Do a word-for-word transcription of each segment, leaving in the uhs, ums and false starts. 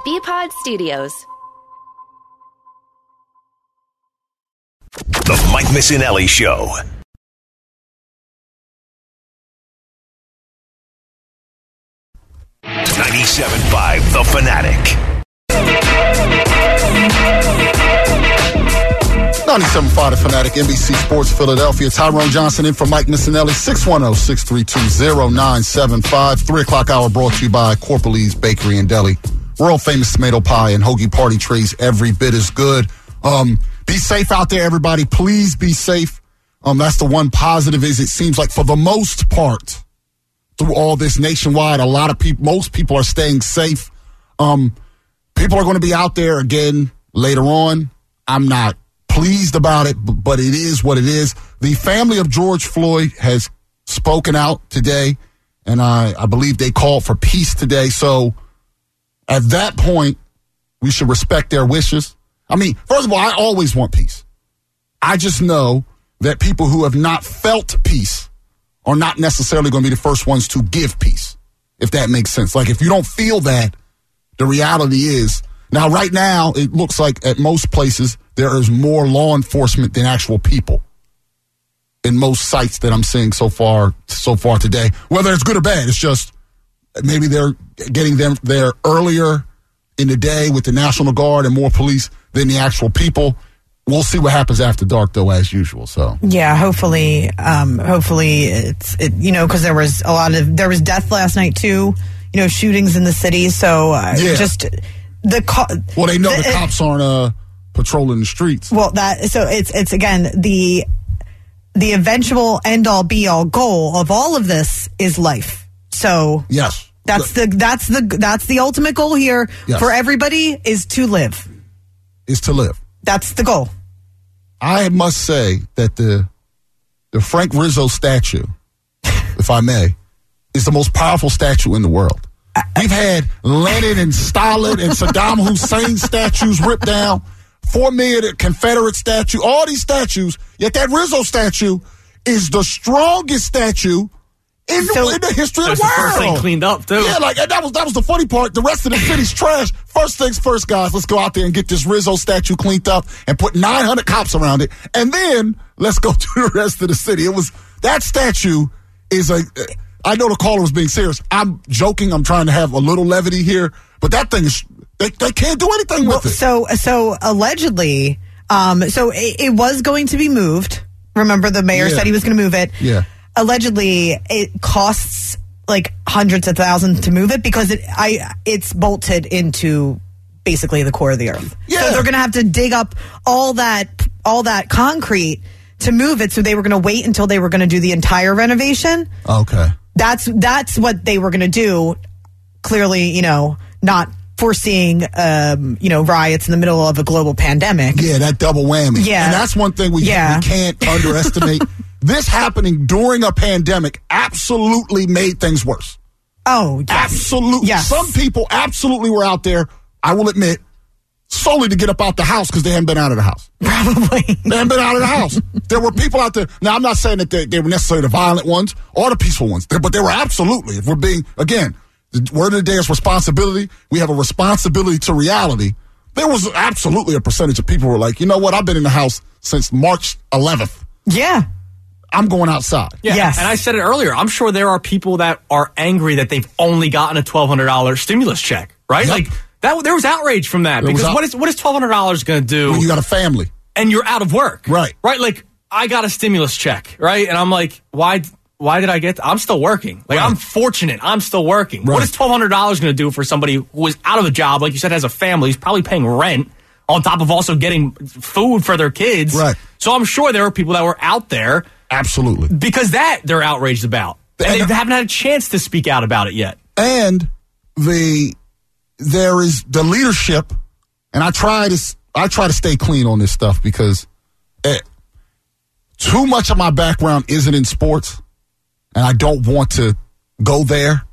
B-Pod Studios. The Mike Missinelli Show. ninety-seven point five The Fanatic. ninety-seven point five The Fanatic, N B C Sports Philadelphia. Tyrone Johnson in for Mike Missinelli. six one zero, six three two, zero nine seven five. Three o'clock hour brought to you by Corporal Lee's Bakery and Deli. World famous tomato pie and hoagie party trays, every bit as good. Um, be safe out there, everybody. Please be safe. Um, that's the one positive is it seems like for the most part, through all this nationwide, a lot of people, most people are staying safe. Um, people are going to be out there again later on. I'm not pleased about it, but it is what it is. The family of George Floyd has spoken out today, and I, I believe they called for peace today. So at that point, we should respect their wishes. I mean, first of all, I always want peace. I just know that people who have not felt peace are not necessarily going to be the first ones to give peace, if that makes sense. Like, if you don't feel that, the reality is, now, right now, it looks like at most places there is more law enforcement than actual people in most sites that I'm seeing so far so far today. Whether it's good or bad, it's just maybe they're getting them there earlier in the day with the National Guard and more police than the actual people. We'll see what happens after dark, though, as usual. So yeah, hopefully, um, hopefully it's it, you know, because there was a lot of there was death last night too. You know, shootings in the city. So uh, yeah. just the co- well, they know the, the cops aren't uh, patrolling the streets. Well, that so it's it's again the the eventual end all be all goal of all of this is life. So yes, that's the that's the that's the ultimate goal here yes. for everybody is to live. Is to live. That's the goal. I must say that the the Frank Rizzo statue, if I may, is the most powerful statue in the world. We've had Lenin and Stalin and Saddam Hussein statues ripped down, four million Confederate statue, all these statues, yet that Rizzo statue is the strongest statue in, so, the, in the history of the the world. First thing cleaned up, too. Yeah, like, and that was, that was the funny part. The rest of the city's trash. First things first, guys, let's go out there and get this Rizzo statue cleaned up and put nine hundred cops around it, and then let's go to the rest of the city. It was, that statue is a... I know the caller was being serious. I'm joking. I'm trying to have a little levity here, but that thing is, they, they can't do anything well, with it. So, so allegedly, um, so it, it was going to be moved. Remember, the mayor yeah. said he was going to move it. Yeah. Allegedly, it costs like hundreds of thousands to move it because it, I, it's bolted into basically the core of the earth. Yeah. So they're going to have to dig up all that, all that concrete to move it. So they were going to wait until they were going to do the entire renovation. Okay. That's that's what they were going to do. Clearly, you know, not foreseeing, um, you know, riots in the middle of a global pandemic. Yeah, that double whammy. Yeah. And that's one thing we, yeah. we can't underestimate. This happening during a pandemic absolutely made things worse. Oh, yes. Absolutely. Yes. Some people absolutely were out there, I will admit, solely to get up out the house because they hadn't been out of the house. Probably. They hadn't been out of the house. There were people out there. Now, I'm not saying that they, they were necessarily the violent ones or the peaceful ones, but they were absolutely, if we're being, again, the word of the day is responsibility. We have a responsibility to reality. There was absolutely a percentage of people who were like, you know what, I've been in the house since March eleventh. Yeah. I'm going outside. Yeah, yes. And I said it earlier. I'm sure there are people that are angry that they've only gotten a twelve hundred dollars stimulus check, right? Yep. Like, that, there was outrage from that. There because out- what is what is twelve hundred dollars going to do? When you got a family. And you're out of work. Right. Right? Like, I got a stimulus check, right? And I'm like, why why did I get th- I'm still working. Like, right. I'm fortunate. I'm still working. Right. What is twelve hundred dollars going to do for somebody who is out of a job, like you said, has a family, who's probably paying rent, on top of also getting food for their kids? Right. So I'm sure there are people that were out there. Absolutely. Because that they're outraged about. And, and they haven't had a chance to speak out about it yet. And the there is the leadership, and I try to I try to stay clean on this stuff because it, too much of my background isn't in sports, and I don't want to go there.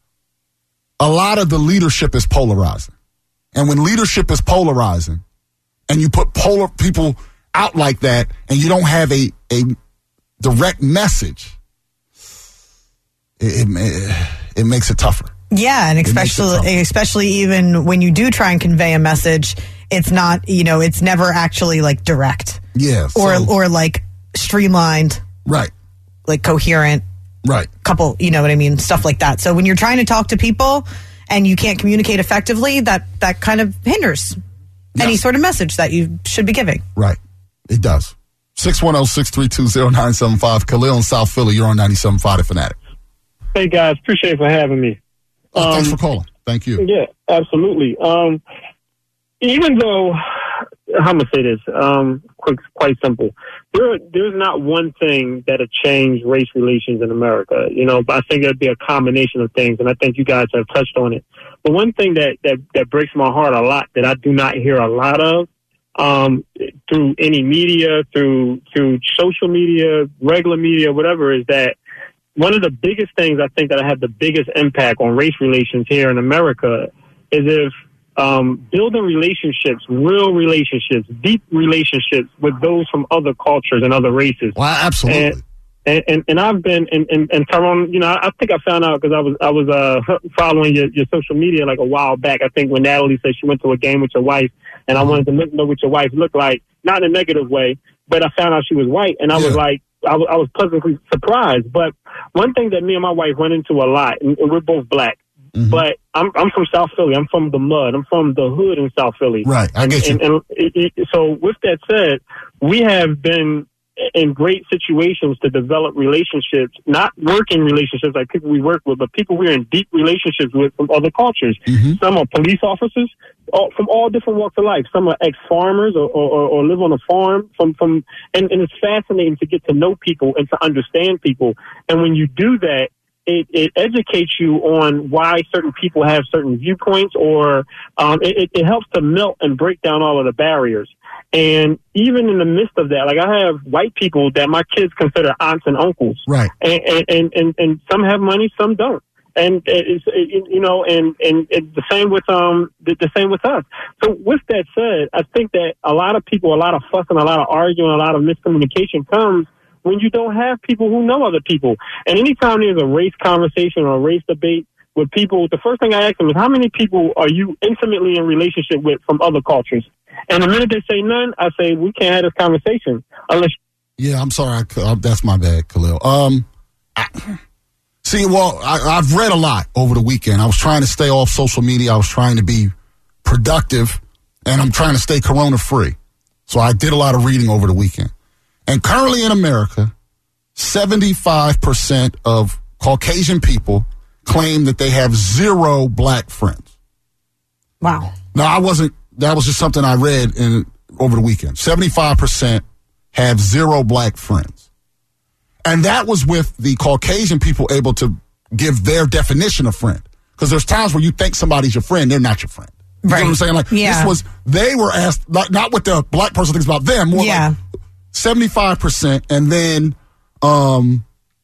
A lot of the leadership is polarizing. And when leadership is polarizing, and you put polar people out like that, and you don't have a, a direct message, it, it, it makes it tougher. Yeah, and especially especially even when you do try and convey a message, it's not, you know, it's never actually like direct. Yeah. Or so, or like streamlined. Right. Like coherent. Right. Couple, you know what I mean? Stuff like that. So when you're trying to talk to people and you can't communicate effectively, that, that kind of hinders yes. any sort of message that you should be giving. Right. It does. six one zero, six three two, zero nine seven five. Khalil in South Philly, you're on ninety-seven point five The Fanatic. Hey, guys. Appreciate it for having me. Oh, um, thanks for calling. Thank you. Yeah, absolutely. Um, even though, how am I going to say this? Um, quick, quite simple. There, there's not one thing that'll change race relations in America, you know, but I think it'd be a combination of things, and I think you guys have touched on it. But one thing that, that, that breaks my heart a lot that I do not hear a lot of, um, through any media, through, through social media, regular media, whatever, is that one of the biggest things I think that have the biggest impact on race relations here in America is if um, building relationships, real relationships, deep relationships with those from other cultures and other races. Well, absolutely. And, and, and, and I've been, and, and, and Tyrone, you know, I think I found out because I was I was uh, following your, your social media like a while back. I think when Natalie said she went to a game with your wife, and I wanted to know what your wife looked like, not in a negative way, but I found out she was white, and I yeah. was like, I was, I was pleasantly surprised. But one thing that me and my wife run into a lot, and we're both black, mm-hmm. but I'm I'm from South Philly. I'm from the mud. I'm from the hood in South Philly. Right, I get you. And, and, and it, it, so with that said, we have been in great situations to develop relationships, not working relationships like people we work with, but people we're in deep relationships with from other cultures. Mm-hmm. Some are police officers all, from all different walks of life. Some are ex-farmers or, or, or live on a farm. From, from and, and it's fascinating to get to know people and to understand people. And when you do that, It, it educates you on why certain people have certain viewpoints, or um, it, it helps to melt and break down all of the barriers. And even in the midst of that, like I have white people that my kids consider aunts and uncles, right? And and and, and some have money, some don't. And it's it, you know, and and it, the same with um the, the same with us. So with that said, I think that a lot of people, a lot of fuss and a lot of arguing, a lot of miscommunication comes when you don't have people who know other people. And anytime there's a race conversation or a race debate with people, the first thing I ask them is, how many people are you intimately in relationship with from other cultures? And the minute they say none, I say, we can't have this conversation unless. Yeah, I'm sorry. I, that's my bad, Khalil. Um, I, see, well, I, I've read a lot over the weekend. I was trying to stay off social media. I was trying to be productive, and I'm trying to stay corona free. So I did a lot of reading over the weekend. And currently in America, seventy-five percent of Caucasian people claim that they have zero black friends. Wow. Now, I wasn't, that was just something I read in over the weekend. seventy-five percent have zero black friends. And that was with the Caucasian people able to give their definition of friend. Because there's times where you think somebody's your friend, they're not your friend. You right. know what I'm saying? Like, yeah. this was, they were asked, not, not what the black person thinks about them, more yeah. like seventy-five percent, and then, um,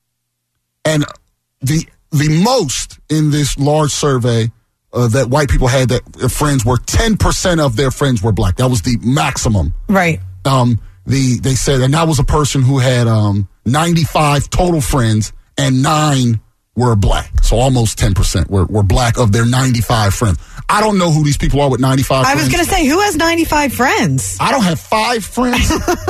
and the the most in this large survey uh, that white people had that their friends were ten percent of their friends were black. That was the maximum. Right. Um, the they said, and that was a person who had um ninety-five total friends, and nine were black. So almost ten percent were were black of their ninety-five friends. I don't know who these people are with ninety-five I friends. was going to say, who has ninety-five friends? I don't have five friends.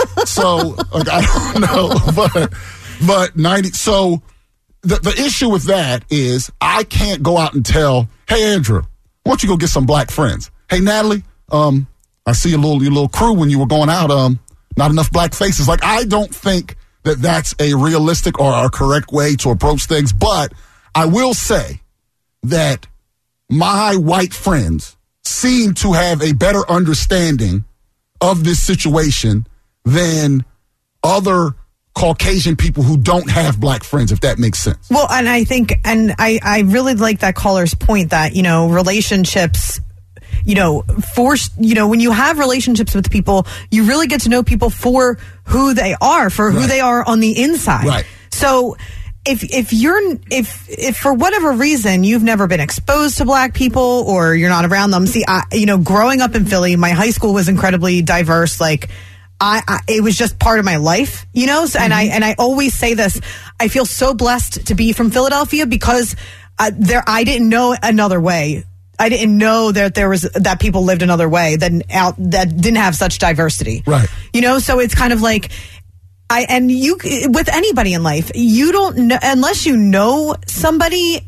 so like, I don't know. But but ninety so the the issue with that is I can't go out and tell, hey Andrew, why don't you go get some black friends? Hey Natalie, um, I see a little your little crew when you were going out, um, not enough black faces. Like, I don't think that that's a realistic or a correct way to approach things. But I will say that my white friends seem to have a better understanding of this situation than other Caucasian people who don't have black friends, if that makes sense. Well, and I think, and I, I really like that caller's point that, you know, relationships, you know, force, you know, when you have relationships with people, you really get to know people for who they are, for who Right. they are on the inside. Right. So if if you're if if for whatever reason you've never been exposed to black people or you're not around them, see, I, you know, growing up in Philly, my high school was incredibly diverse. Like, I, I it was just part of my life, you know. So, and I and I always say this: I feel so blessed to be from Philadelphia because uh, there, I didn't know another way. I didn't know that there was that people lived another way than out that didn't have such diversity. Right. You know, so it's kind of like I and you with anybody in life, you don't know unless you know somebody.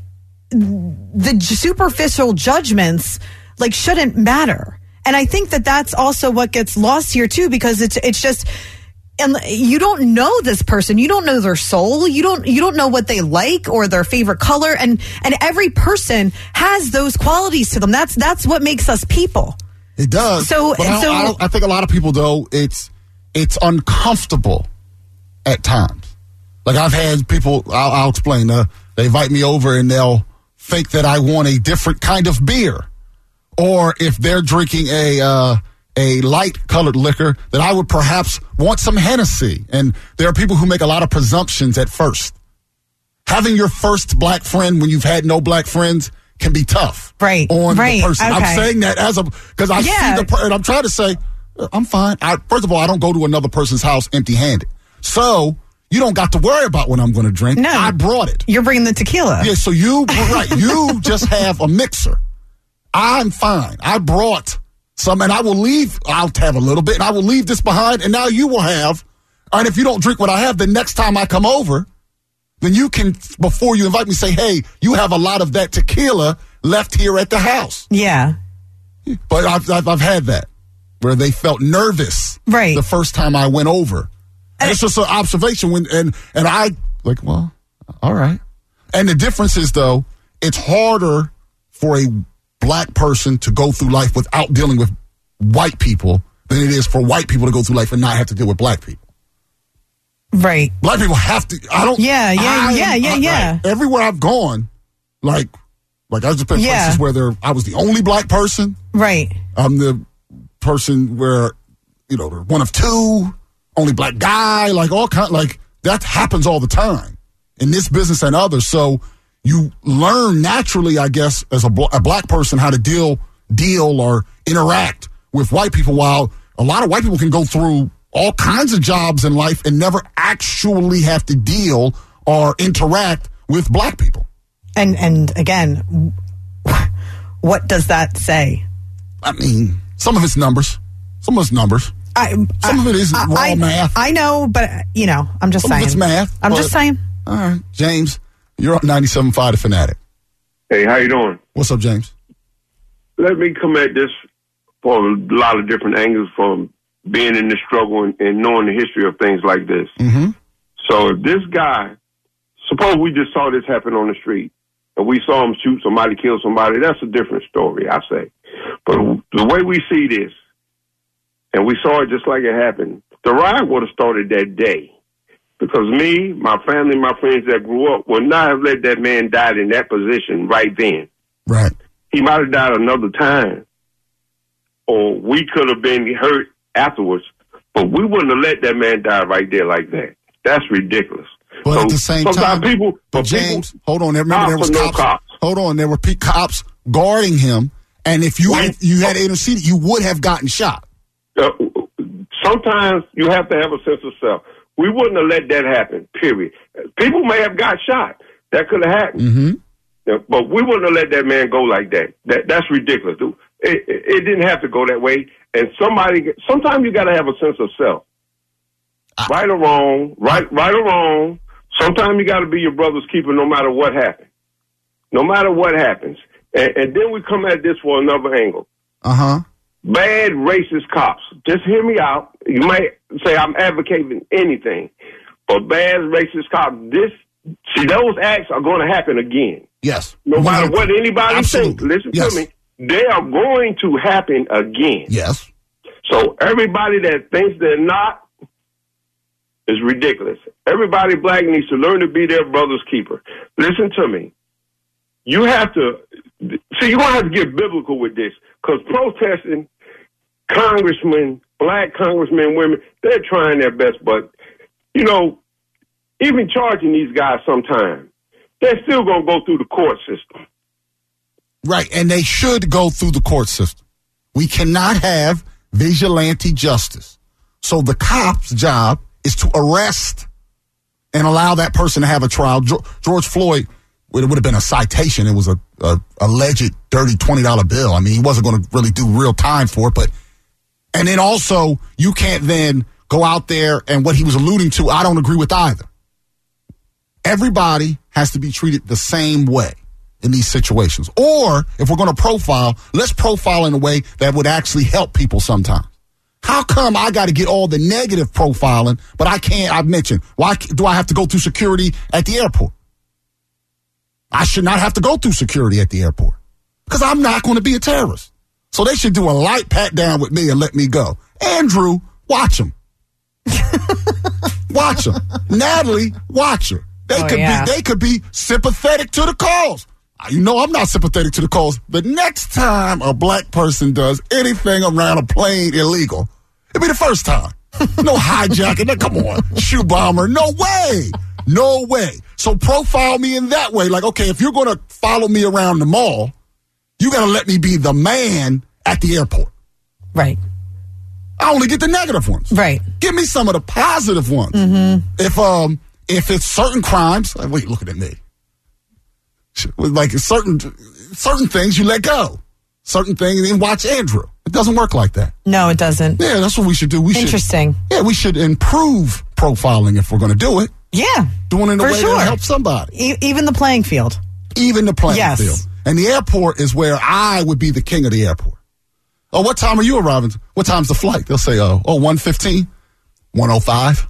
The superficial judgments like shouldn't matter, and I think that that's also what gets lost here too, because it's it's just. And you don't know this person. You don't know their soul. You don't. You don't know what they like or their favorite color. And and every person has those qualities to them. That's that's what makes us people. It does. So, but I, so I, don't, I think a lot of people though it's it's uncomfortable at times. Like I've had people. I'll, I'll explain. Uh, they invite me over and they'll think that I want a different kind of beer, or if they're drinking a. Uh, a light-colored liquor, that I would perhaps want some Hennessy. And there are people who make a lot of presumptions at first. Having your first black friend when you've had no black friends can be tough. Right, on right, the person. okay. I'm saying that as a, because I yeah. see the, per- and I'm trying to say, I'm fine. I, first of all, I don't go to another person's house empty-handed. So, you don't got to worry about what I'm going to drink. No. I brought it. You're bringing the tequila. Yeah, so you, right, you just have a mixer. I'm fine. I brought some, and I will leave, I'll have a little bit, and I will leave this behind, and now you will have, and if you don't drink what I have, the next time I come over, then you can, before you invite me, say, hey, you have a lot of that tequila left here at the house. Yeah. But I've, I've, I've had that, where they felt nervous right. the first time I went over. And, and it's just an observation, when, and, and I, like, well, all right. And the difference is, though, it's harder for a black person to go through life without dealing with white people than it is for white people to go through life and not have to deal with black people. Right. Black people have to. I don't. Yeah, yeah, I, yeah, yeah, I, yeah. Like, everywhere I've gone, like, like I've just been yeah. places where there, I was the only black person. Right. I'm the person where, you know, one of two, only black guy, like all kind, like that happens all the time in this business and others. So you learn naturally, I guess, as a, bl- a black person, how to deal, deal or interact with white people. While a lot of white people can go through all kinds of jobs in life and never actually have to deal or interact with black people. And and again, what does that say? I mean, some of it's numbers. Some of it's numbers. I, some I, of it is I, raw I, math. I know, but, you know, I'm just some saying. Of it's math. I'm just saying. All right, James, you're on ninety-seven point five The Fanatic. Hey, how you doing? What's up, James? Let me come at this from a lot of different angles, from being in the struggle and, and knowing the history of things like this. Mm-hmm. So if this guy, suppose we just saw this happen on the street, and we saw him shoot somebody, kill somebody, that's a different story, I say. But the way we see this, and we saw it just like it happened, the riot would have started that day. Because me, my family, my friends that grew up would not have let that man die in that position right then. Right. He might have died another time. Or we could have been hurt afterwards. But we wouldn't have let that man die right there like that. That's ridiculous. But so at the same sometimes time, people, but James, people, hold on. Remember, there was no cops, cops. Hold on, there were pe- cops guarding him, and if you When, had, you had interceded, you would have gotten shot. Uh, sometimes you have to have a sense of self. We wouldn't have let that happen. Period. People may have got shot. That could have happened. Mm-hmm. Yeah, but we wouldn't have let that man go like that. That that's ridiculous, dude. It, it, it didn't have to go that way. And somebody, sometimes you got to have a sense of self. I, right or wrong, right, right or wrong. Sometimes you got to be your brother's keeper, no matter what happens. No matter what happens. And, and then we come at this for another angle. Uh huh. Bad racist cops. Just hear me out. You might say I'm advocating anything, but bad racist cops. This, see, those acts are going to happen again. Yes. No matter what anybody thinks, listen yes. to me. They are going to happen again. Yes. So everybody that thinks they're not is ridiculous. Everybody black needs to learn to be their brother's keeper. Listen to me. You have to, see, you're going to have to get biblical with this, because protesting, congressmen, black congressmen, women, they're trying their best, but, you know, even charging these guys sometime, they're still going to go through the court system. Right, and they should go through the court system. We cannot have vigilante justice. So the cop's job is to arrest and allow that person to have a trial. George Floyd, it would have been a citation. It was a, a alleged dirty twenty dollar bill. I mean, he wasn't going to really do real time for it. But and then also, you can't then go out there and what he was alluding to, I don't agree with either. Everybody has to be treated the same way in these situations. Or if we're going to profile, let's profile in a way that would actually help people sometimes. How come I got to get all the negative profiling, but I can't, I've mentioned, why do I have to go through security at the airport? I should not have to go through security at the airport because I'm not going to be a terrorist. So they should do a light pat down with me and let me go. Andrew, watch him. Watch him. Natalie, watch her. They oh, could yeah. be they could be sympathetic to the cause. You know I'm not sympathetic to the cause. But next time a black person does anything around a plane illegal, it'll be the first time. No hijacking. No, come on. Shoe bomber. No way. No way. So profile me in that way. Like, okay, if you're going to follow me around the mall, you got to let me be the man at the airport. Right. I only get the negative ones. Right. Give me some of the positive ones. Mm-hmm. If um if it's certain crimes, like, wait, looking at me. Like certain certain things you let go. Certain things, and watch Andrew. It doesn't work like that. No, it doesn't. Yeah, that's what we should do. We Interesting. Should, yeah, we should improve profiling if we're going to do it. Yeah. Doing it in a for way sure. that helps somebody. E- even the playing field. Even the playing yes. field. And the airport is where I would be the king of the airport. Oh, what time are you arriving? What time's the flight? They'll say, oh, oh one fifteen, one oh five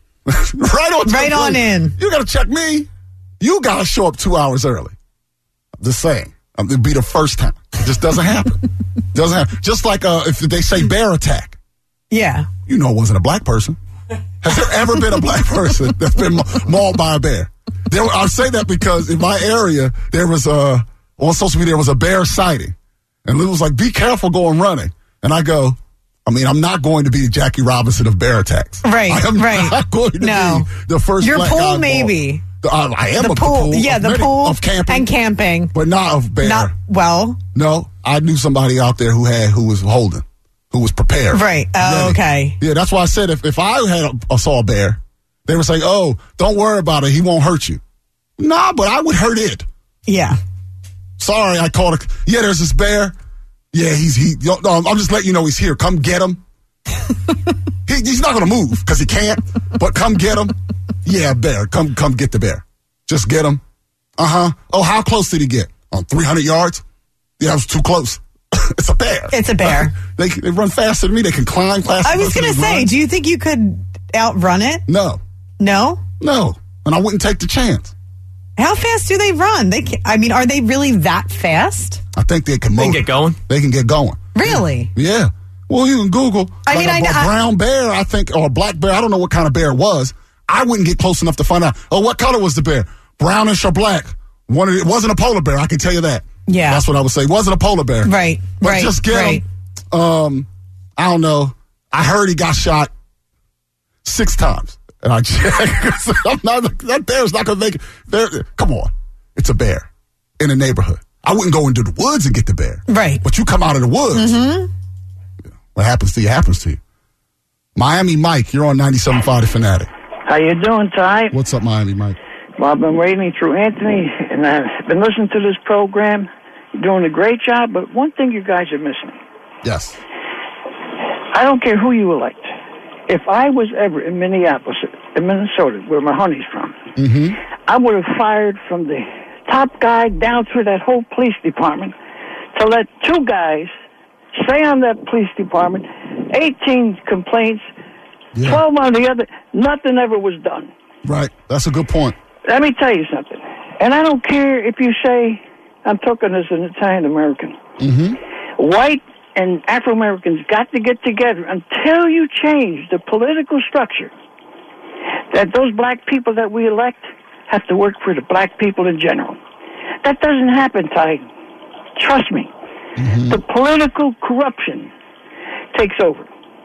right on Right on in. You got to check me. You got to show up two hours early. I'm just saying. Um, it'd be the first time. It just doesn't happen. Doesn't happen. Just like uh, if they say bear attack. Yeah. You know it wasn't a black person. Has there ever been a black person that's been mauled by a bear? There, I say that because in my area, there was a, on social media, there was a bear sighting. And it was like, be careful going running. And I go, I mean, I'm not going to be the Jackie Robinson of bear attacks. Right, I am right. not going to no. be the first Your black pool, guy maybe. I, I am the of pool, the pool. yeah, of the many, pool of camping, and camping, but not of bear. Not well. No, I knew somebody out there who had who was holding, who was prepared. Right. Oh, ready. okay. Yeah, that's why I said if, if I had a, a saw a bear, they would say, "Oh, don't worry about it. He won't hurt you." Nah, but I would hurt it. Yeah. Sorry, I called it. Yeah, there's this bear. Yeah, he's he. Um, I'm just letting you know he's here. Come get him. he, he's not gonna move because he can't. But come get him. Yeah, bear. Come come get the bear. Just get him. Uh huh. Oh, how close did he get? On three hundred yards? Yeah, it was too close. It's a bear. It's a bear. they they run faster than me. They can climb faster. I was than gonna me, say, run. do you think you could outrun it? No, No. no, and I wouldn't take the chance. How fast do they run? They can, I mean, are they really that fast? I think they can. They can motor. get going. They can get going. Really? Yeah. Well, you can Google. I like mean, a, I a know- I- brown bear, I think, or a black bear. I don't know what kind of bear it was. I wouldn't get close enough to find out. Oh, what color was the bear? Brownish or black? One of it, it wasn't a polar bear. I can tell you that. Yeah. That's what I would say. It wasn't a polar bear. Right. But right. just get right. him. Um, I don't know. I heard he got shot six times. And I checked. I'm not, that bear's not going to make it. Bear, come on. It's a bear in a neighborhood. I wouldn't go into the woods and get the bear. Right. But you come out of the woods. Mm-hmm. What happens to you happens to you. Miami Mike, you're on ninety-seven point five The Fanatic. How you doing, Ty? What's up, Miami Mike? Well, I've been waiting through Anthony, and I've been listening to this program. You're doing a great job, but one thing you guys are missing. Yes. I don't care who you elect. If I was ever in Minneapolis, in Minnesota, where my honey's from, Mm-hmm. I would have fired from the top guy down through that whole police department to let two guys stay on that police department, eighteen complaints, Yeah. twelve on the other. Nothing ever was done. Right. That's a good point. Let me tell you something. And I don't care if you say, I'm talking as an Italian-American. Mm-hmm. White and Afro-Americans got to get together until you change the political structure that those black people that we elect have to work for the black people in general. That doesn't happen, Ty. Trust me. Mm-hmm. The political corruption takes over.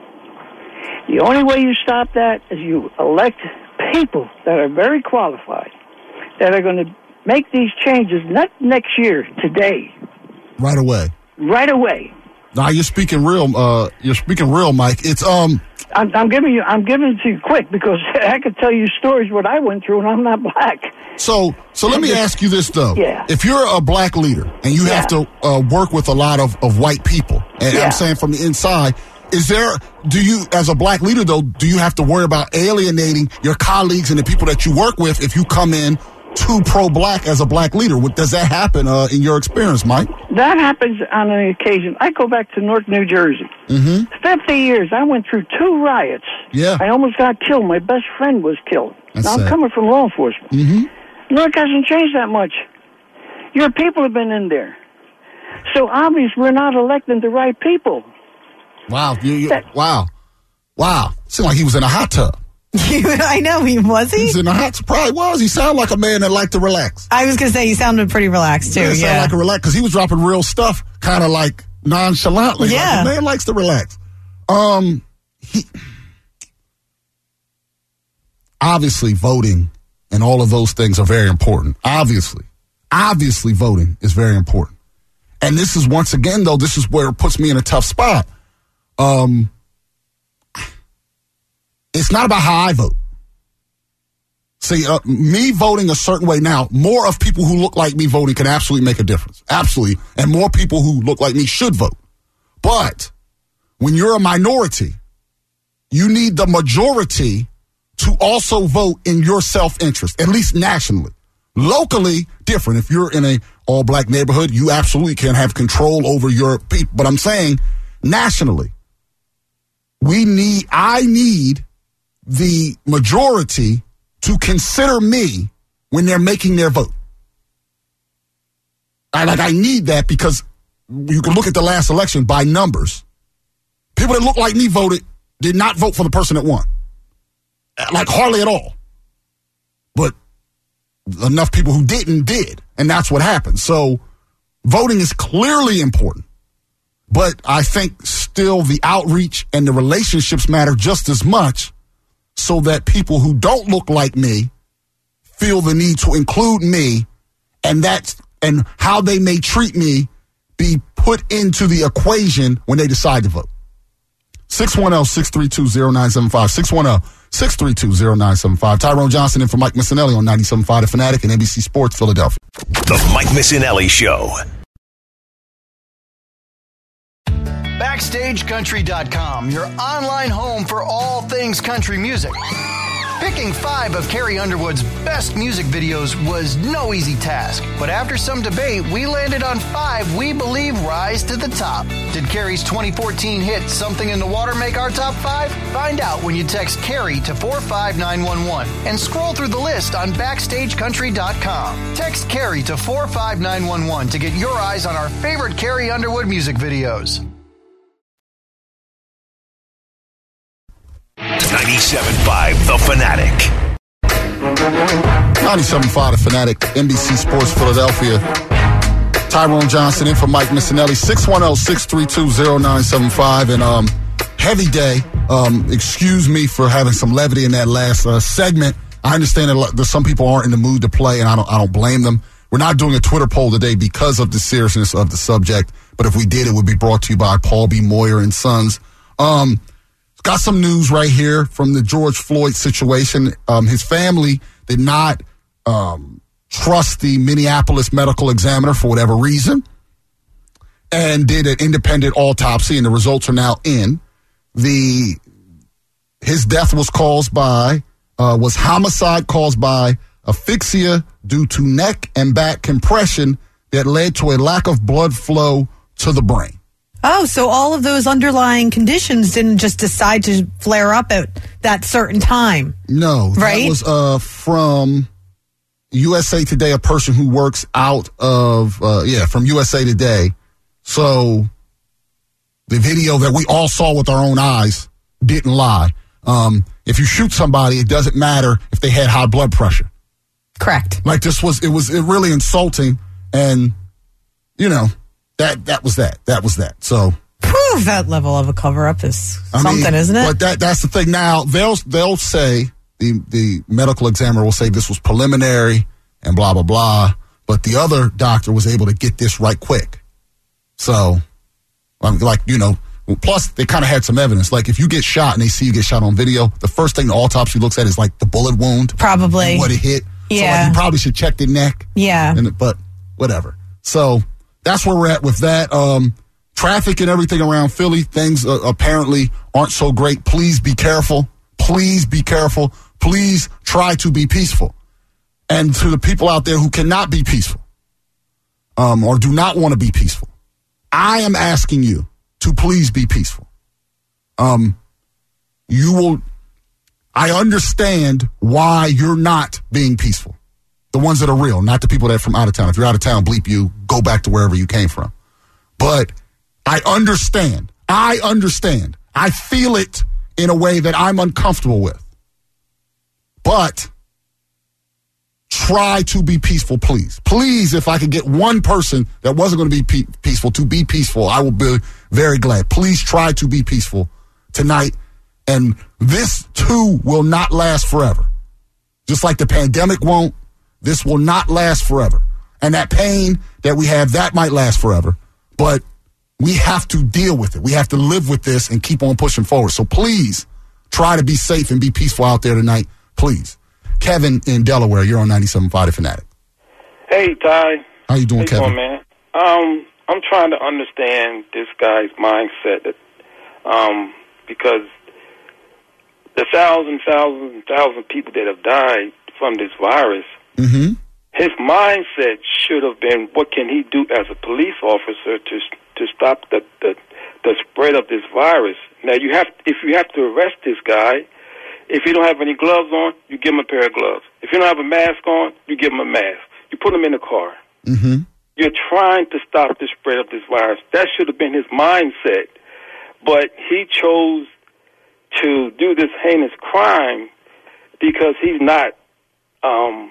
The only way you stop that is you elect people that are very qualified, that are going to make these changes, not next year, today, Right away. right away. Now you're speaking real. Uh, you're speaking real, Mike. It's um. I'm, I'm giving you, I'm giving it to you quick because I could tell you stories what I went through, and I'm not black. So, so let me ask you this though. Yeah. If you're a black leader and you Yeah. have to uh, work with a lot of, of white people, and Yeah. I'm saying from the inside, is there, do you, as a black leader though, do you have to worry about alienating your colleagues and the people that you work with if you come in too pro-black as a black leader? What, does that happen uh, in your experience, Mike? That happens on an occasion. I go back to Newark, New Jersey. Mm-hmm. fifty years, I went through two riots. Yeah. I almost got killed. My best friend was killed. That's now, I'm sad. coming from law enforcement. Mm-hmm. Newark hasn't changed that much. Your people have been in there. So obviously we're not electing the right people. Wow. You, you, That- wow. Wow. Seemed like he was in a hot tub. I know he was he. He's in a hot tub. Probably was. He sounded like a man that liked to relax. I was gonna say he sounded pretty relaxed too. Yeah, Yeah, it sounded like a relax because he was dropping real stuff, kind of like nonchalantly. Yeah. Like, the man likes to relax. Um, he obviously voting and all of those things are very important. Obviously, obviously, voting is very important. And this is once again, though, this is where it puts me in a tough spot. Um, it's not about how I vote. See, uh, me voting a certain way now, more of people who look like me voting can absolutely make a difference. Absolutely. And more people who look like me should vote. But when you're a minority, you need the majority to also vote in your self-interest, at least nationally. Locally, different. If you're in a all-black neighborhood, you absolutely can have control over your people. But I'm saying nationally, we need, I need the majority to consider me when they're making their vote. I, like, I need that because you can look at the last election by numbers. People that look like me voted, did not vote for the person that won. Like, hardly at all. But enough people who didn't did. And that's what happened. So voting is clearly important. But I think still the outreach and the relationships matter just as much, so that people who don't look like me feel the need to include me, and that's and how they may treat me be put into the equation when they decide to vote. six one zero, six three two, zero nine seven five. six one zero, six three two, zero nine seven five. Tyrone Johnson in for Mike Missinelli on ninety-seven point five The Fanatic and N B C Sports Philadelphia. The Mike Missinelli Show. Backstage Country dot com, your online home for all things country music. Picking five of Carrie Underwood's best music videos was no easy task, but after some debate, we landed on five we believe rise to the top. Did Carrie's twenty fourteen hit Something in the Water make our top five? Find out when you text Carrie to four five nine one one and scroll through the list on Backstage Country dot com. Text Carrie to four five nine one one to get your eyes on our favorite Carrie Underwood music videos. ninety-seven point five The Fanatic. ninety-seven point five The Fanatic, N B C Sports Philadelphia. Tyrone Johnson in for Mike Missinelli. six one zero, six three two, zero nine seven five. And um, heavy day. Um, excuse me for having some levity in that last uh, segment. I understand that, that some people aren't in the mood to play, and I don't, I don't blame them. We're not doing a Twitter poll today because of the seriousness of the subject. But if we did, it would be brought to you by Paul B. Moyer and Sons. Um, got some news right here from the George Floyd situation. Um, his family did not um, trust the Minneapolis medical examiner for whatever reason and did an independent autopsy, and the results are now in. The his death was caused by uh, was homicide caused by asphyxia due to neck and back compression that led to a lack of blood flow to the brain. Oh, so all of those underlying conditions didn't just decide to flare up at that certain time. No, right? That was uh, from U S A Today, a person who works out of, uh, yeah, from U S A Today. So the video that we all saw with our own eyes didn't lie. Um, if you shoot somebody, it doesn't matter if they had high blood pressure. Correct. Like this was, it was really insulting, and, you know, That that was that. That was that. So Whew, that level of a cover up is I something, mean, isn't it? But that that's the thing. Now they'll they'll say the the medical examiner will say this was preliminary and blah blah blah. But the other doctor was able to get this right quick. So, um, like you know, plus they kind of had some evidence. Like if you get shot and they see you get shot on video, the first thing the autopsy looks at is like the bullet wound, Probably and what it hit. Yeah. So like, you probably should check the neck. Yeah. And, but whatever. So that's where we're at with that. Um, traffic and everything around Philly, things uh, apparently aren't so great. Please be careful. Please be careful. Please try to be peaceful. And to the people out there who cannot be peaceful, um, or do not want to be peaceful, I am asking you to please be peaceful. Um, you will, I understand why you're not being peaceful. The ones that are real, not the people that are from out of town. If you're out of town, bleep you, go back to wherever you came from. But I understand. I understand. I feel it in a way that I'm uncomfortable with. But try to be peaceful, please. Please, if I could get one person that wasn't going to be pe- peaceful to be peaceful, I will be very glad. Please try to be peaceful tonight. And this, too, will not last forever. Just like the pandemic won't, this will not last forever. And that pain that we have, that might last forever. But we have to deal with it. We have to live with this and keep on pushing forward. So please try to be safe and be peaceful out there tonight. Please. Kevin in Delaware, you're on ninety-seven point five The Fanatic. Hey, Ty. How you doing, How Kevin? You doing, man? Um, I'm trying to understand this guy's mindset that, um, because the thousands, thousands, thousands of people that have died from this virus, mm-hmm. his mindset should have been, what can he do as a police officer to to stop the, the the spread of this virus? Now, you have if you have to arrest this guy, if you don't have any gloves on, you give him a pair of gloves. If you don't have a mask on, you give him a mask. You put him in a car. Mm-hmm. You're trying to stop the spread of this virus. That should have been his mindset. But he chose to do this heinous crime because he's not um,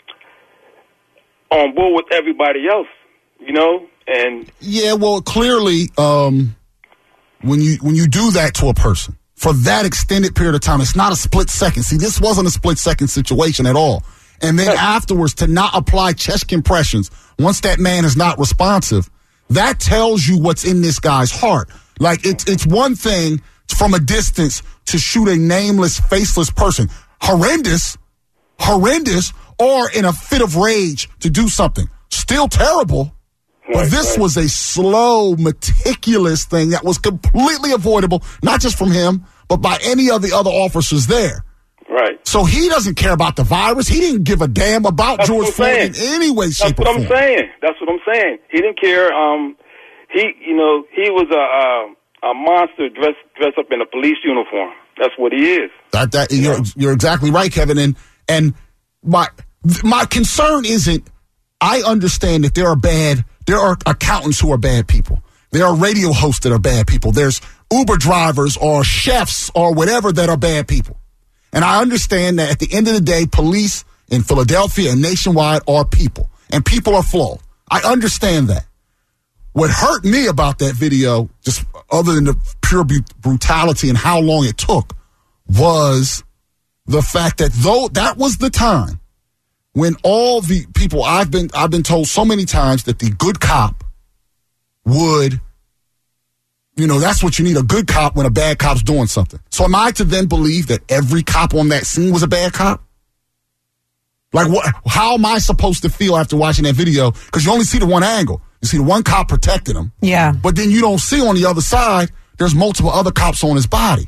on board with everybody else, you know? And yeah, well, clearly, um, when you when you do that to a person for that extended period of time, it's not a split second. See, this wasn't a split second situation at all. And then afterwards, to not apply chest compressions once that man is not responsive, that tells you what's in this guy's heart. Like, it's it's one thing from a distance to shoot a nameless, faceless person. Horrendous, horrendous, or in a fit of rage to do something. Still terrible. But this was a slow, meticulous thing that was completely avoidable, not just from him, but by any of the other officers there. Right. So he doesn't care about the virus. He didn't give a damn about That's George Floyd in any way, shape, or form. That's what I'm saying. That's what I'm saying. He didn't care. Um, he, you know, he was a a, a monster dressed dressed up in a police uniform. That's what he is. That that you're, you're exactly right, Kevin. And and my my concern isn't. I understand that there are bad. There are accountants who are bad people. There are radio hosts that are bad people. There's Uber drivers or chefs or whatever that are bad people. And I understand that at the end of the day, police in Philadelphia and nationwide are people. And people are flawed. I understand that. What hurt me about that video, just other than the pure brutality and how long it took, was the fact that though that was the time when all the people I've been I've been told so many times that the good cop would, you know, that's what you need, a good cop when a bad cop's doing something. So am I to then believe that every cop on that scene was a bad cop? Like, what? How am I supposed to feel after watching that video? Because you only see the one angle. You see the one cop protecting him. Yeah. But then you don't see on the other side, there's multiple other cops on his body.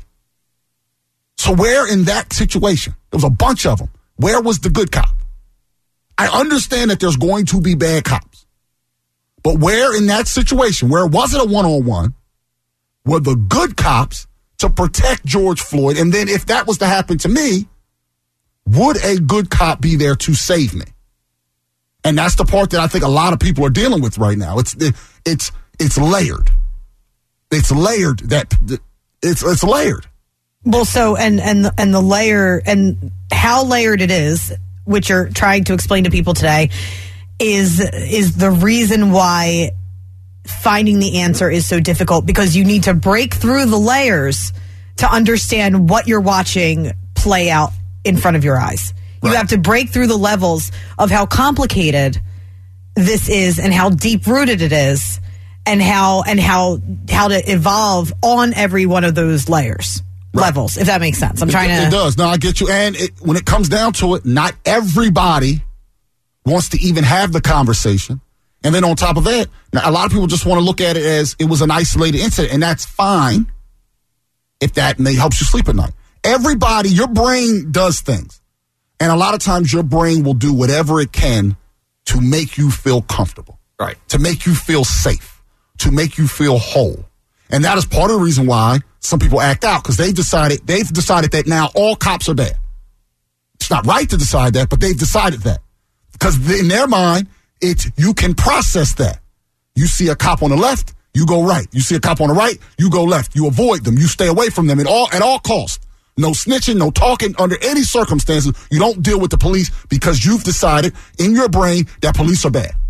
So where in that situation, there was a bunch of them, where was the good cop? I understand that there's going to be bad cops. But where in that situation, where it wasn't a one-on-one, were the good cops to protect George Floyd? And then if that was to happen to me, would a good cop be there to save me? And that's the part that I think a lot of people are dealing with right now. It's it's it's layered. It's layered. That it's it's layered. Well, so and and and the layer and how layered it is, which you're trying to explain to people today, is is the reason why finding the answer is so difficult, because you need to break through the layers to understand what you're watching play out in front of your eyes. You have to break through the levels of how complicated this is and how deep rooted it is, and how and how how to evolve on every one of those layers. levels, if that makes sense. I'm it, trying to. It does. No, I get you. And it, when it comes down to it, not everybody wants to even have the conversation. And then on top of that, now, a lot of people just want to look at it as it was an isolated incident, and that's fine if that may helps you sleep at night. Everybody, your brain does things. And a lot of times your brain will do whatever it can to make you feel comfortable. Right. To make you feel safe. To make you feel whole. And that is part of the reason why some people act out, because they've decided, they've decided that now all cops are bad. It's not right to decide that, but they've decided that. Because in their mind, it's, you can process that. You see a cop on the left, you go right. You see a cop on the right, you go left. You avoid them. You stay away from them at all, at all costs. No snitching, no talking under any circumstances. You don't deal with the police because you've decided in your brain that police are bad.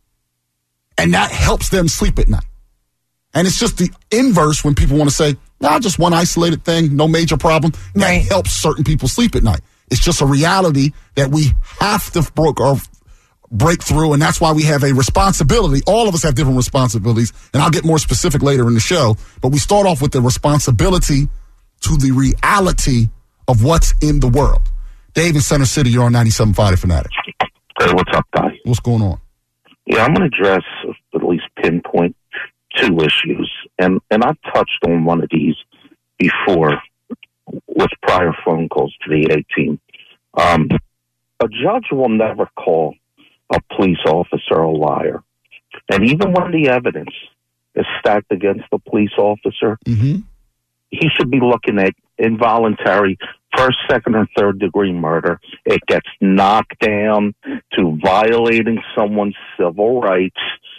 And that helps them sleep at night. And it's just the inverse when people want to say, nah, just one isolated thing, no major problem. That right. helps certain people sleep at night. It's just a reality that we have to break, or break through, and that's why we have a responsibility. All of us have different responsibilities, and I'll get more specific later in the show. But we start off with the responsibility to the reality of what's in the world. Dave in Center City, you're on ninety-seven point five The Fanatic. Hey, what's up, Guy? What's going on? Yeah, I'm going to address, at least pinpoint, two issues. And, and I've touched on one of these before with prior phone calls to the A team. Um, a judge will never call a police officer a liar. And even when the evidence is stacked against the police officer, mm-hmm. he should be looking at involuntary first, second, or third degree murder. It gets knocked down to violating someone's civil rights.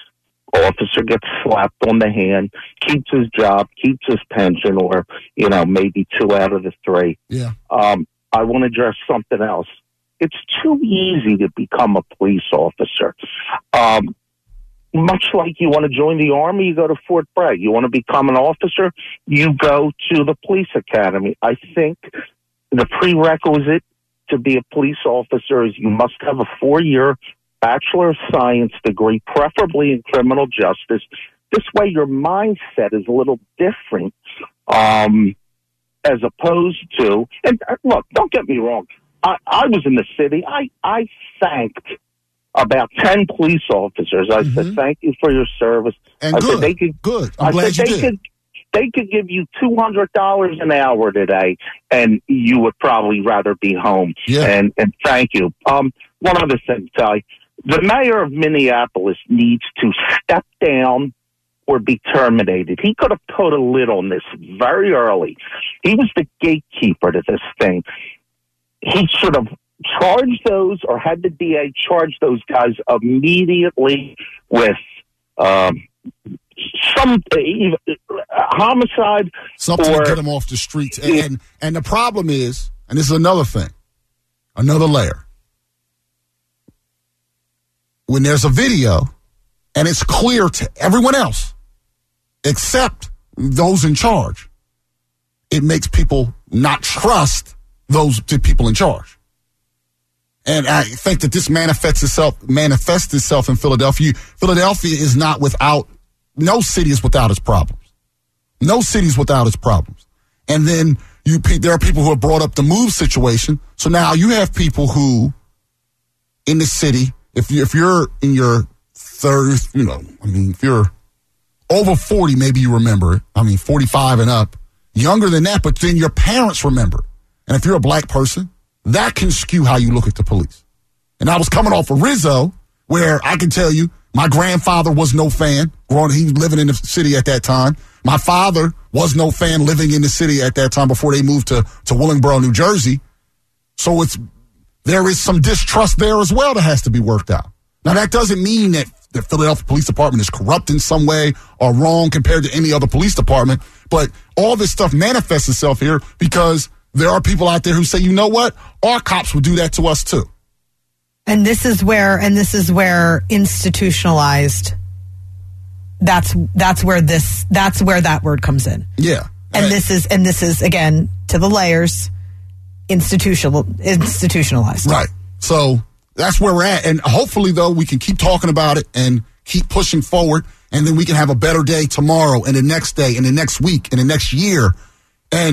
Officer gets slapped on the hand, keeps his job, keeps his pension, or, you know, maybe two out of the three. Yeah. Um, I want to address something else. It's too easy to become a police officer. Um, much like you want to join the Army, you go to Fort Bragg. You want to become an officer, you go to the police academy. I think the prerequisite to be a police officer is you must have a four-year Bachelor of Science degree, preferably in criminal justice. This way your mindset is a little different, um, as opposed to, and uh, look, don't get me wrong, I, I was in the city. I, I thanked about ten police officers. I mm-hmm. said, thank you for your service. And I good, said they could, good. I'm I glad said you they did. Could, they could give you two hundred dollars an hour today, and you would probably rather be home. Yeah. And, and thank you. Um, one other thing, Ty. The mayor of Minneapolis needs to step down or be terminated. He could have put a lid on this very early. He was the gatekeeper to this thing. He should have charged those, or had the D A charge those guys immediately with um, some uh, homicide. Something or, to get them off the streets. And, and, and the problem is, and this is another thing, another layer. When there's a video and it's clear to everyone else except those in charge, it makes people not trust those people in charge. And I think that this manifests itself manifests itself in Philadelphia. Philadelphia is not without, no city is without its problems. No city is without its problems. And then you there are people who have brought up the move situation. So now you have people who in the city, If you if you're in your third, you know, I mean, if you're over forty, maybe you remember it. I mean, forty-five and up, younger than that, but then your parents remember it. And if you're a black person, that can skew how you look at the police. And I was coming off of Rizzo, where I can tell you, my grandfather was no fan. Growing, he was living in the city at that time. My father was no fan living in the city at that time before they moved to to Willingboro, New Jersey. So it's. There is some distrust there as well that has to be worked out. Now, that doesn't mean that the Philadelphia Police Department is corrupt in some way or wrong compared to any other police department, but all this stuff manifests itself here because there are people out there who say, you know what, our cops would do that to us too. And this is where, and this is where institutionalized, that's, that's where this, that's where that word comes in. Yeah. And this is, and this is, again, to the layers, institutional institutionalized. Right. So that's where we're at. And hopefully, though, we can keep talking about it and keep pushing forward. And then we can have a better day tomorrow and the next day and the next week and the next year. And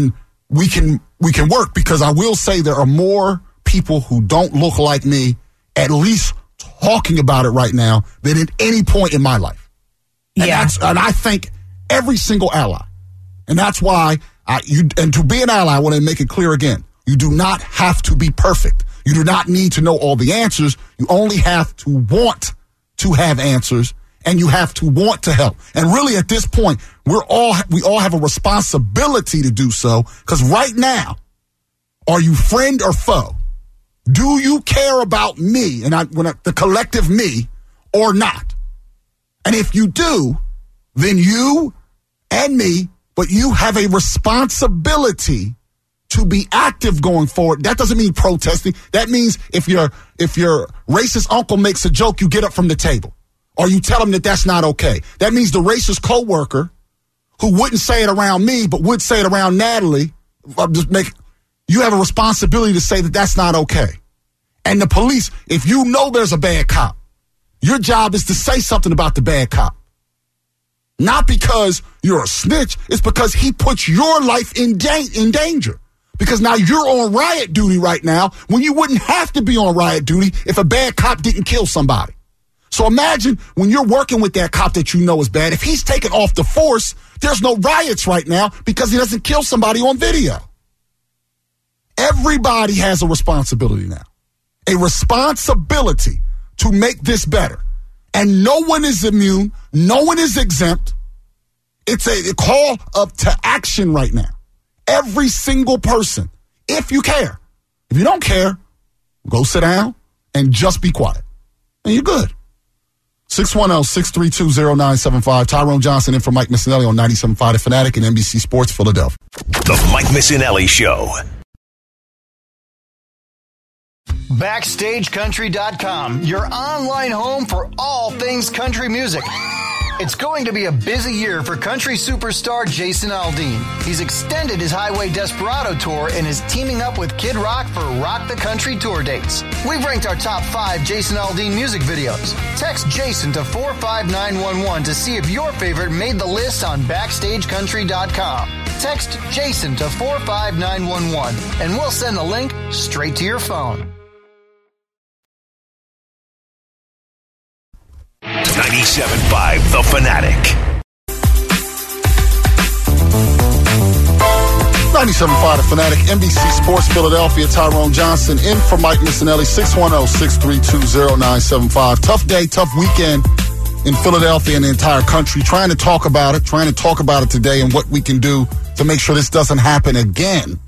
we can we can work, because I will say there are more people who don't look like me at least talking about it right now than at any point in my life. And, yeah. that's, and I thank every single ally. And that's why I, you, and to be an ally, I want to make it clear again. You do not have to be perfect. You do not need to know all the answers. You only have to want to have answers, and you have to want to help. And really at this point, we're all, we all have a responsibility to do so, because right now, are you friend or foe? Do you care about me, and I, when I, the collective me, or not? And if you do, then you and me, but you have a responsibility to be active going forward. That doesn't mean protesting. That means if your if your racist uncle makes a joke, you get up from the table, or you tell him that that's not okay. That means the racist coworker who wouldn't say it around me but would say it around Natalie, I'm just make you have a responsibility to say that that's not okay. And the police, if you know there's a bad cop, your job is to say something about the bad cop. Not because you're a snitch, it's because he puts your life in, da- in danger. Because now you're on riot duty right now when you wouldn't have to be on riot duty if a bad cop didn't kill somebody. So imagine when you're working with that cop that you know is bad, if he's taken off the force, there's no riots right now because he doesn't kill somebody on video. Everybody has a responsibility now. A responsibility to make this better. And no one is immune. No one is exempt. It's a call up to action right now. Every single person, if you care. If you don't care, go sit down and just be quiet. And you're good. six one zero, six three two, zero nine seven five. Tyrone Johnson in for Mike Missinelli on ninety-seven point five The Fanatic and N B C Sports Philadelphia. The Mike Missinelli Show. Backstage Country dot com, your online home for all things country music. It's going to be a busy year for country superstar Jason Aldean. He's extended his Highway Desperado tour and is teaming up with Kid Rock for Rock the Country tour dates. We've ranked our top five Jason Aldean music videos. Text Jason to four five nine one one to see if your favorite made the list on Backstage Country dot com. Text Jason to four five nine one one and we'll send the link straight to your phone. ninety-seven point five The Fanatic. ninety-seven point five The Fanatic, N B C Sports Philadelphia. Tyrone Johnson in for Mike Missinelli. six one zero, six three two, zero nine seven five. Tough day, tough weekend in Philadelphia and the entire country. Trying to talk about it, trying to talk about it today and what we can do to make sure this doesn't happen again.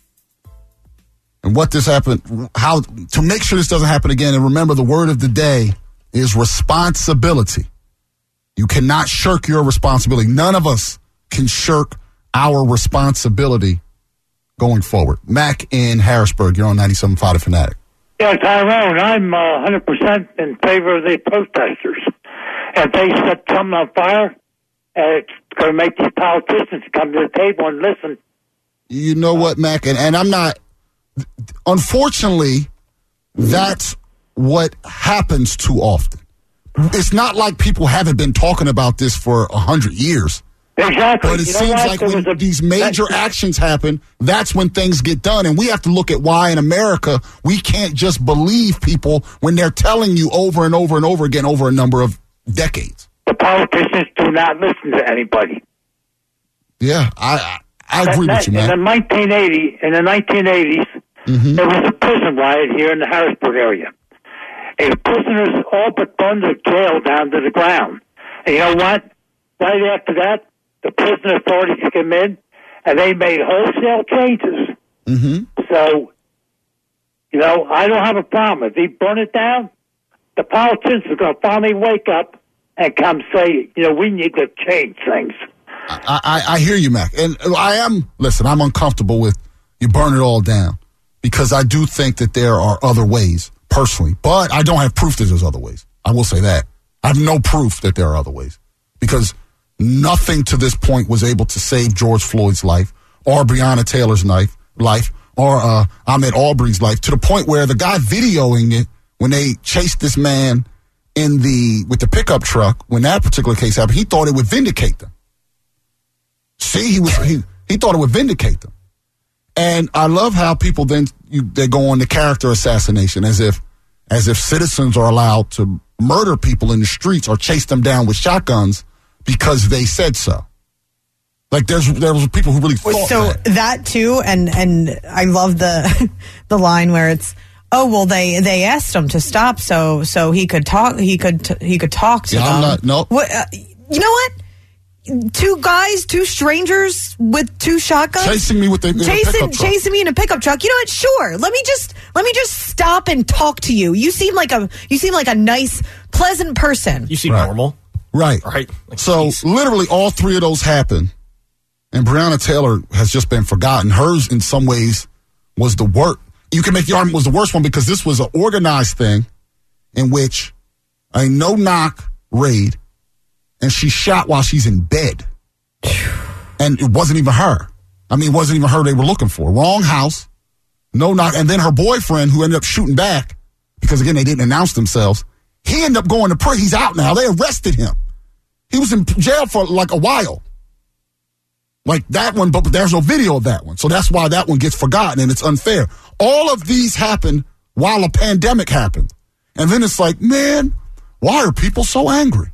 And what this happened, how to make sure this doesn't happen again. And remember, the word of the day is responsibility. You cannot shirk your responsibility. None of us can shirk our responsibility going forward. Mac in Harrisburg, you're on ninety-seven point five The Fanatic. Yeah, Tyrone, I'm uh, one hundred percent in favor of the protesters. If they set something on fire, uh, it's going to make these politicians come to the table and listen. You know what, Mac? And, and I'm not, unfortunately, that's what happens too often. It's not like people haven't been talking about this for a hundred years. Exactly. But it you know seems what? like There when was a- these major that- actions happen, that's when things get done. And we have to look at why in America we can't just believe people when they're telling you over and over and over again over a number of decades. The politicians do not listen to anybody. Yeah, I I, I agree That- with you, that- man. In the nineteen eighty, in the nineteen eighties, Mhm. there was a prison riot here in the Harrisburg area. And the prisoners all but burned the jail down to the ground. And you know what? Right after that, the prison authorities came in and they made wholesale changes. Mm-hmm. So, you know, I don't have a problem. If they burn it down, the politicians are going to finally wake up and come say, you know, we need to change things. I, I, I hear you, Mac. And I am, listen, I'm uncomfortable with you burn it all down because I do think that there are other ways, personally. But I don't have proof that there's other ways. I will say that. I have no proof that there are other ways because nothing to this point was able to save George Floyd's life or Breonna Taylor's life, life or uh, Ahmaud Arbery's life to the point where the guy videoing it when they chased this man in the with the pickup truck, when that particular case happened, he thought it would vindicate them. See, he was he, he thought it would vindicate them. And I love how people then you, they go on to character assassination as if as if citizens are allowed to murder people in the streets or chase them down with shotguns because they said so. Like there's there was people who really thought so that. that too, and and I love the the line where it's, oh well, they they asked him to stop so so he could talk he could t- he could talk to yeah, them. I'm not, no. What, uh, you know what? Two guys, two strangers with two shotguns chasing me with the chasing chasing me in a pickup truck. You know what? Sure. Let me just let me just stop and talk to you. You seem like a you seem like a nice, pleasant person. You seem right. normal, right? Right. Like, so geez. literally, all three of those happened, and Breonna Taylor has just been forgotten. Hers, in some ways, was the worst. You can make the argument was the worst one because this was an organized thing in which a no-knock raid. And she shot while she's in bed. And it wasn't even her. I mean, it wasn't even her they were looking for. Wrong house. No knock. And then her boyfriend, who ended up shooting back, because, again, they didn't announce themselves, he ended up going to prison. He's out now. They arrested him. He was in jail for, like, a while. Like that one, but there's no video of that one. So that's why that one gets forgotten, and it's unfair. All of these happened while a pandemic happened. And then it's like, man, why are people so angry?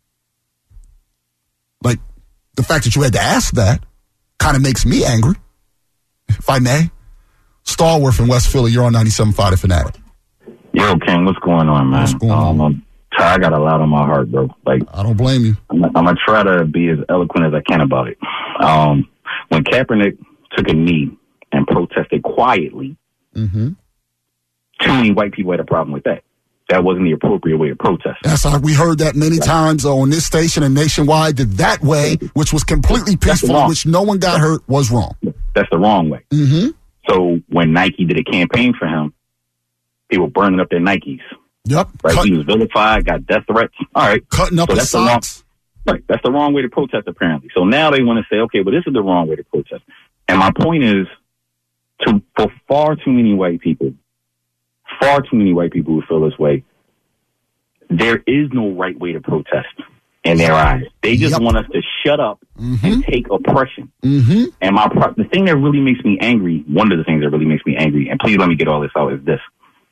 Like, the fact that you had to ask that kind of makes me angry, if I may. Stallworth in West Philly, you're on ninety-seven point five The Fanatic. Yo, King, what's going on, man? What's going on? Um, I got a lot on my heart, bro. Like, I don't blame you. I'm, I'm going to try to be as eloquent as I can about it. Um, when Kaepernick took a knee and protested quietly, mm-hmm. too many white people had a problem with that. That wasn't the appropriate way to protest. That's how we heard that many right. times on this station and nationwide. That that way, which was completely peaceful, which no one got hurt, was wrong. That's the wrong way. Mm-hmm. So when Nike did a campaign for him, people burning up their Nikes. Yep. Right. Cut, he was vilified, got death threats. All right. Cutting up so his that's socks. The wrong, right. That's the wrong way to protest, apparently. So now they want to say, okay, well, this is the wrong way to protest. And my point is, to for far too many white people, far too many white people who feel this way, there is no right way to protest in their eyes. They just yep. want us to shut up mm-hmm. and take oppression. Mm-hmm. And my pro- the thing that really makes me angry, one of the things that really makes me angry, and please let me get all this out, is this.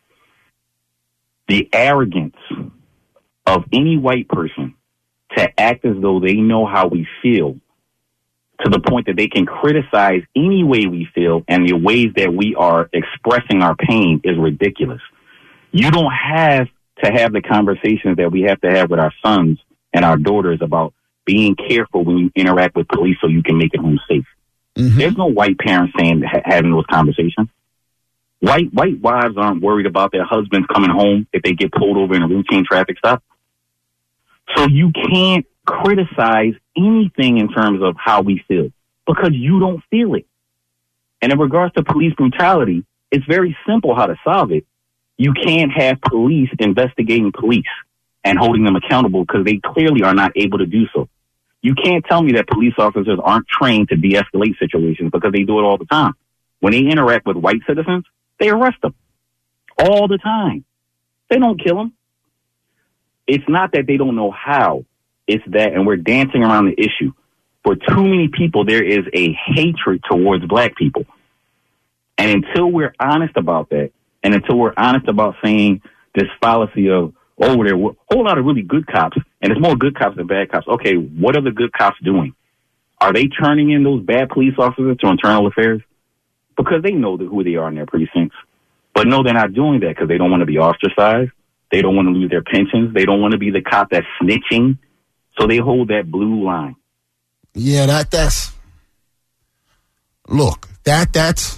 The arrogance of any white person to act as though they know how we feel, to the point that they can criticize any way we feel and the ways that we are expressing our pain, is ridiculous. You don't have to have the conversations that we have to have with our sons and our daughters about being careful when you interact with police so you can make it home safe. Mm-hmm. There's no white parents saying ha- having those conversations. White white wives aren't worried about their husbands coming home if they get pulled over in a routine traffic stop. So you can't criticize anything in terms of how we feel because you don't feel it. And in regards to police brutality, it's very simple how to solve it. You can't have police investigating police and holding them accountable because they clearly are not able to do so. You can't tell me that police officers aren't trained to de-escalate situations because they do it all the time. When they interact with white citizens, they arrest them all the time. They don't kill them. It's not that they don't know how. It's that, and we're dancing around the issue. For too many people, there is a hatred towards black people. And until we're honest about that, and until we're honest about saying this fallacy of, oh, there are a whole lot of really good cops, and there's more good cops than bad cops. Okay, what are the good cops doing? Are they turning in those bad police officers to internal affairs? Because they know who they are in their precincts. But no, they're not doing that because they don't want to be ostracized. They don't want to lose their pensions. They don't want to be the cop that's snitching. So they hold that blue line. Yeah, that that's look, that that's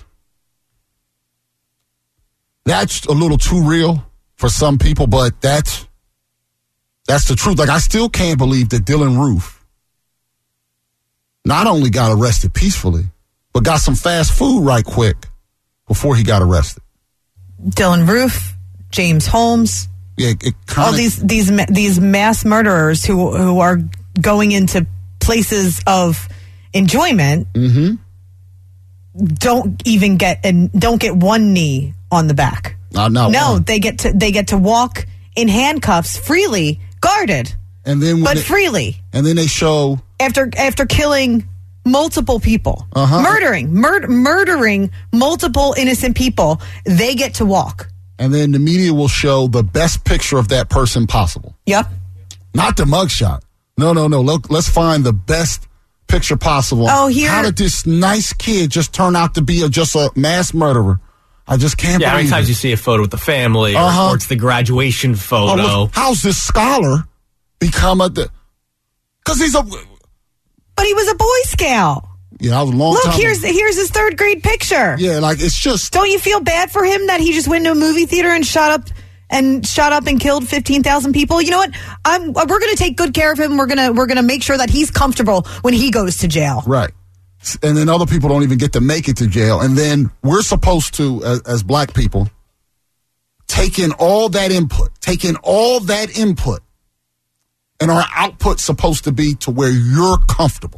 that's a little too real for some people, but that's that's the truth. Like, I still can't believe that Dylan Roof not only got arrested peacefully, but got some fast food right quick before he got arrested. Dylan Roof, James Holmes. Yeah, it kinda, all these these these mass murderers who who are going into places of enjoyment mm-hmm. don't even get and don't get one knee on the back. Uh, no, no, one. they get to they get to walk in handcuffs freely, guarded, and then but they, freely. And then they show after after killing multiple people, Uh-huh. murdering, mur- murdering multiple innocent people, they get to walk. And then the media will show the best picture of that person possible. Yep. Not the mugshot. No, no, no. Look, let's find the best picture possible. Oh, here- How did this nice kid just turn out to be a, just a mass murderer? I just can't Yeah, how many believe times it. you see a photo with the family, or, Uh-huh. or it's the graduation Oh, photo. look, how's this scholar become a... Because he's a... But he was a Boy Scout. Yeah, that was a long Look, time here's ago. here's his third grade picture. Yeah, like, it's just... Don't you feel bad for him that he just went into a movie theater and shot up and shot up and killed fifteen thousand people? You know what? I'm we're going to take good care of him. We're going to we're going to make sure that he's comfortable when he goes to jail. Right. And then other people don't even get to make it to jail. And then we're supposed to, as, as black people, take in all that input, take in all that input, and our output's supposed to be to where you're comfortable.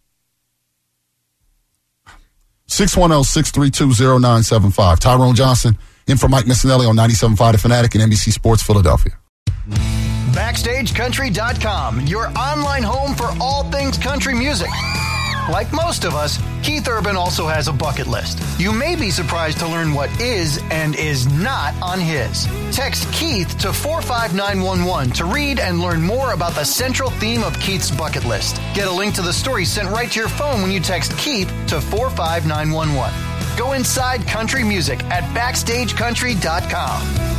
six one zero, six three two, zero nine seven five. Tyrone Johnson, in for Mike Missinelli on ninety-seven point five The Fanatic and N B C Sports Philadelphia. Backstage Country dot com, your online home for all things country music. Like most of us, Keith Urban also has a bucket list. You may be surprised to learn what is and is not on his. Text Keith to four five nine one one to read and learn more about the central theme of Keith's bucket list. Get a link to the story sent right to your phone when you text Keith to four five nine one one. Go inside country music at Backstage Country dot com.